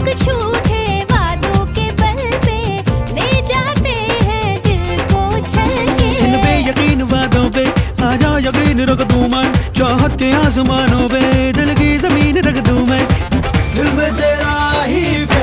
झूठे वादों के बल पे ले जाते हैं दिल को छल के। इन बेयकीन वादों पे आजा यकीन रख दूं मैं, चाहत के आसमानों पे दिल की जमीन रख दूं मैं। दिल में तेरा ही